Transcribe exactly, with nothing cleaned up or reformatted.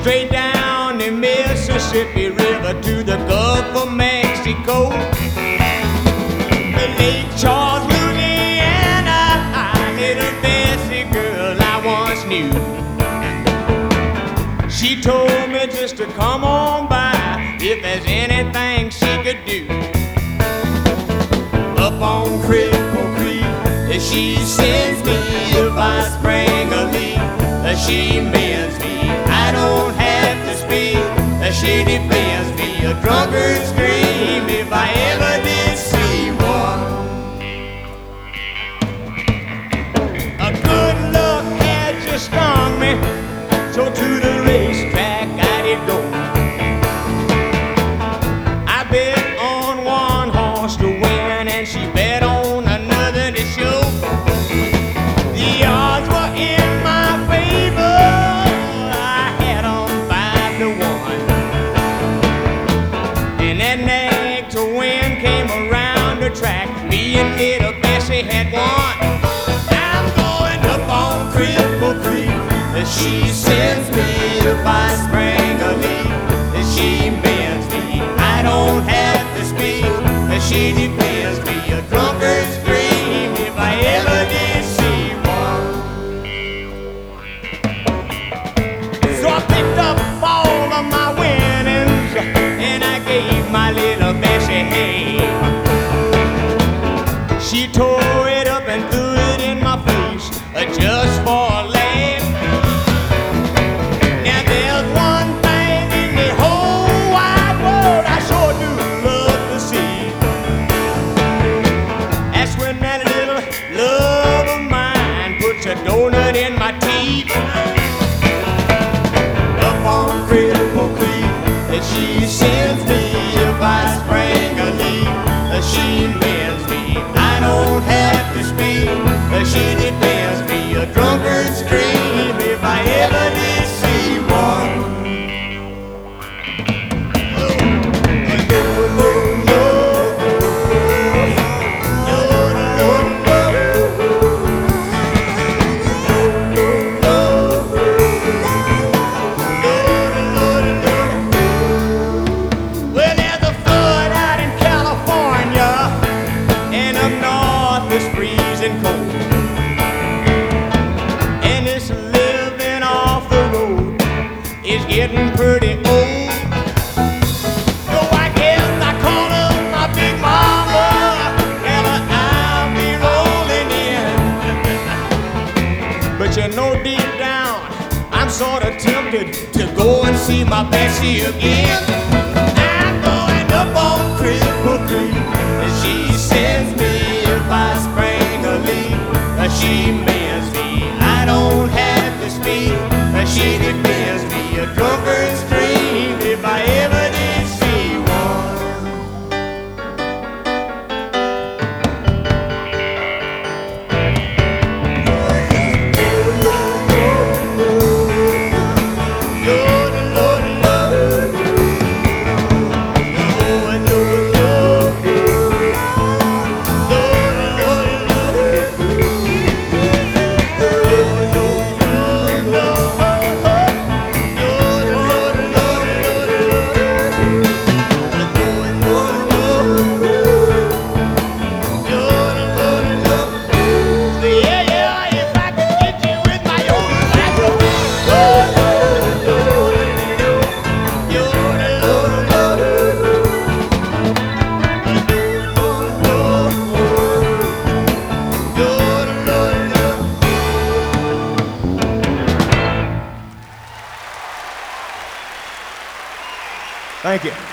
straight down the Mississippi River to the Gulf of Mexico. The Lake Charles, Louisiana, little Bessie girl I once knew. She told me just to come on by if there's anything she could do. Up on Cripple Creek, she sends me if I spring a leak. She mends me, I don't have to speak. She defends me, a drunkard's dream, if I ever did see one. A good luck had just stung me, so to the racetrack I did go. I bet on one horse to win, and she bet on another to show. The odds were in my favor, I had on five to one. And that nag to win came around the track, me and little Bessie had won. I'm going up on Cripple Creek, she sends me if I spring a leak. She bends me, I don't have to speak. She defends me, a drunkard's dream, if I ever did see one. So I picked up all of my winnings and I gave my little Bessie hay. She tore it up and threw it in my face, just for a laugh. A donut in my teeth. Up on Cripple Creek, she sends me if I spring a leak. She bends me, I don't have to speak. She defends me, a drunkard's dream, if I ever did see one. Getting pretty old. So I guess I called up my big mama, tell her I'll be rolling in. But you know deep down, I'm sort of tempted to go and see my Bessie again. I'm going up on Cripple Creek, and she sends me if I spring a leak. She mends me, I don't have to speak. She defends me, a drunkard's dream, if I ever did see one. Lord, Lord, Lord. Lord, Lord, Lord. Thank you.